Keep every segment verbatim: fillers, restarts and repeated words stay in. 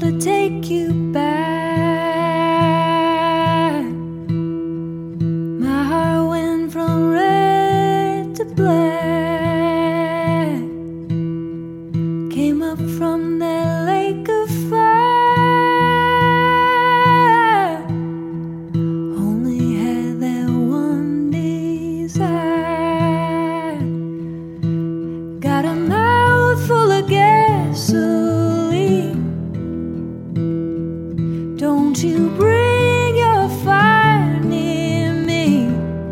to take you back. My heart went from red to black, came up from that lake of fire, only had that one desire. Got a mouth full of gasoline, don't you bring your fire near me.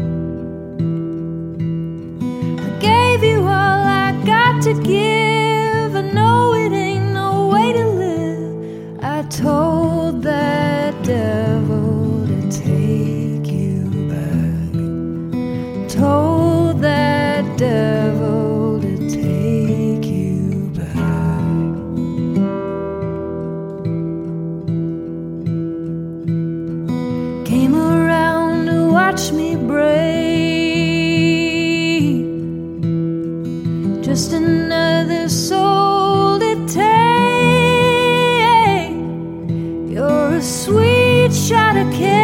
I gave you all I got to give, I know it ain't no way to live. I told that devil to take you back, told that devil to take you back. Came around to watch me break, just another soul to take. You're a sweet shot of care.